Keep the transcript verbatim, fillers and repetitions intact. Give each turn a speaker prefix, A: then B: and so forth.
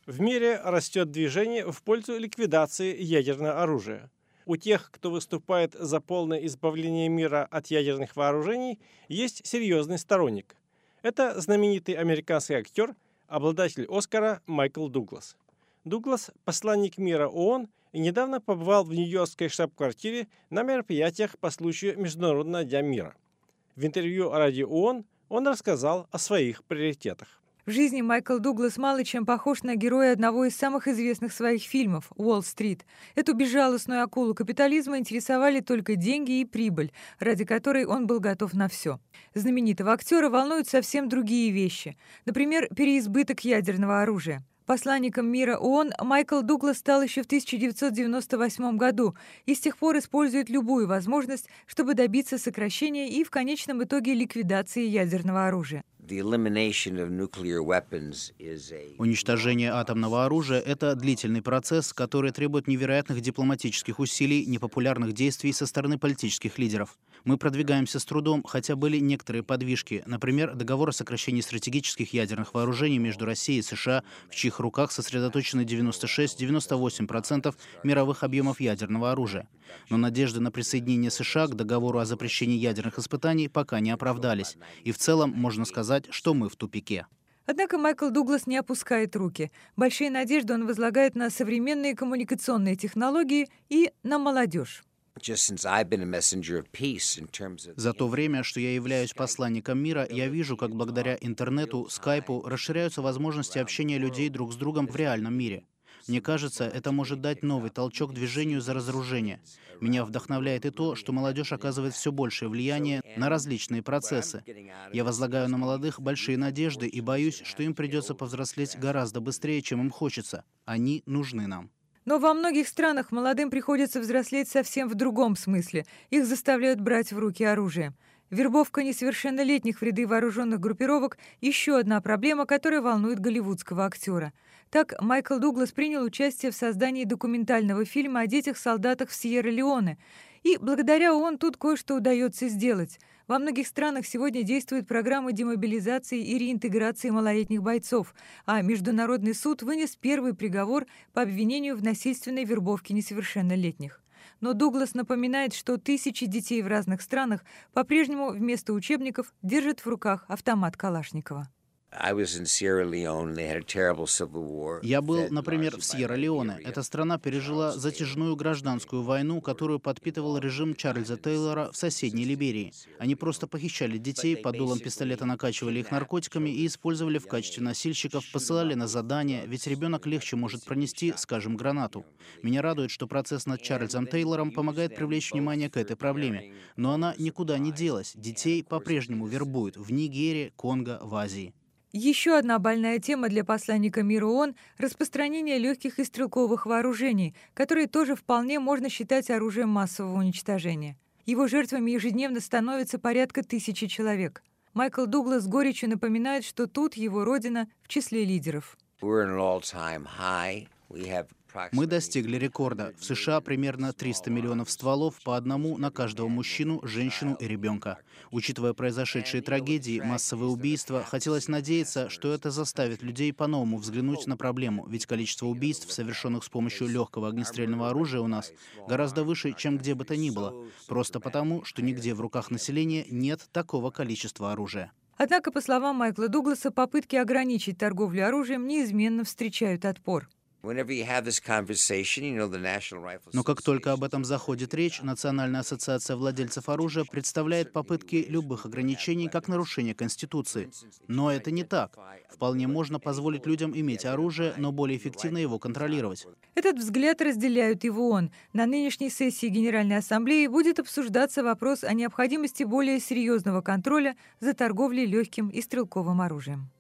A: В мире растет движение в пользу ликвидации ядерного оружия. У тех, кто выступает за полное избавление мира от ядерных вооружений, есть серьезный сторонник. Это знаменитый американский актер, обладатель Оскара Майкл Дуглас. Дуглас– посланник мира ООН и недавно побывал в нью-йоркской штаб-квартире на мероприятиях по случаю Международного дня мира. В интервью радио ООН он рассказал о своих приоритетах.
B: В жизни Майкл Дуглас мало чем похож на героя одного из самых известных своих фильмов «Уолл-стрит». Эту безжалостную акулу капитализма интересовали только деньги и прибыль, ради которой он был готов на все. Знаменитого актера волнуют совсем другие вещи. Например, переизбыток ядерного оружия. Посланником мира ООН Майкл Дуглас стал еще в тысяча девятьсот девяносто восьмом году и с тех пор использует любую возможность, чтобы добиться сокращения и в конечном итоге ликвидации ядерного оружия.
C: Уничтожение атомного оружия – это длительный процесс, который требует невероятных дипломатических усилий, непопулярных действий со стороны политических лидеров. Мы продвигаемся с трудом, хотя были некоторые подвижки. Например, договор о сокращении стратегических ядерных вооружений между Россией и США, в чьих руках сосредоточены девяносто шесть — девяносто восемь процентов мировых объемов ядерного оружия. Но надежды на присоединение США к договору о запрещении ядерных испытаний пока не оправдались. И в целом можно сказать, что мы в тупике.
B: Однако Майкл Дуглас не опускает руки. Большие надежды он возлагает на современные коммуникационные технологии и на молодежь.
C: За то время, что я являюсь посланником мира, я вижу, как благодаря интернету, скайпу расширяются возможности общения людей друг с другом в реальном мире. Мне кажется, это может дать новый толчок движению за разоружение. Меня вдохновляет и то, что молодежь оказывает все большее влияние на различные процессы. Я возлагаю на молодых большие надежды и боюсь, что им придется повзрослеть гораздо быстрее, чем им хочется. Они нужны нам.
B: Но во многих странах молодым приходится взрослеть совсем в другом смысле. Их заставляют брать в руки оружие. Вербовка несовершеннолетних в ряды вооруженных группировок – еще одна проблема, которая волнует голливудского актера. Так, Майкл Дуглас принял участие в создании документального фильма о детях-солдатах в Сьерра-Леоне. И благодаря ООН тут кое-что удается сделать. Во многих странах сегодня действуют программы демобилизации и реинтеграции малолетних бойцов, а Международный суд вынес первый приговор по обвинению в насильственной вербовке несовершеннолетних. Но Дуглас напоминает, что тысячи детей в разных странах по-прежнему вместо учебников держат в руках автомат Калашникова.
C: Я был, например, в Сьерра-Леоне. Эта страна пережила затяжную гражданскую войну, которую подпитывал режим Чарльза Тейлора в соседней Либерии. Они просто похищали детей, под дулом пистолета накачивали их наркотиками и использовали в качестве носильщиков, посылали на задания, ведь ребенок легче может пронести, скажем, гранату. Меня радует, что процесс над Чарльзом Тейлором помогает привлечь внимание к этой проблеме. Но она никуда не делась. Детей по-прежнему вербуют в Нигере, Конго, в Азии.
B: Еще одна больная тема для посланника мира ООН – распространение легких и стрелковых вооружений, которые тоже вполне можно считать оружием массового уничтожения. Его жертвами ежедневно становится порядка тысячи человек. Майкл Дуглас с горечью напоминает, что тут его родина в числе лидеров.
C: Мы достигли рекорда. В США примерно триста миллионов стволов, по одному на каждого мужчину, женщину и ребенка. Учитывая произошедшие трагедии, массовые убийства, хотелось надеяться, что это заставит людей по-новому взглянуть на проблему, ведь количество убийств, совершенных с помощью легкого огнестрельного оружия у нас, гораздо выше, чем где бы то ни было. Просто потому, что нигде в руках населения нет такого количества оружия.
B: Однако, по словам Майкла Дугласа, попытки ограничить торговлю оружием неизменно встречают отпор.
C: Но как только об этом заходит речь, Национальная ассоциация владельцев оружия представляет попытки любых ограничений как нарушение Конституции. Но это не так. Вполне можно позволить людям иметь оружие, но более эффективно его контролировать.
B: Этот взгляд разделяют и в ООН. На нынешней сессии Генеральной Ассамблеи будет обсуждаться вопрос о необходимости более серьезного контроля за торговлей легким и стрелковым оружием.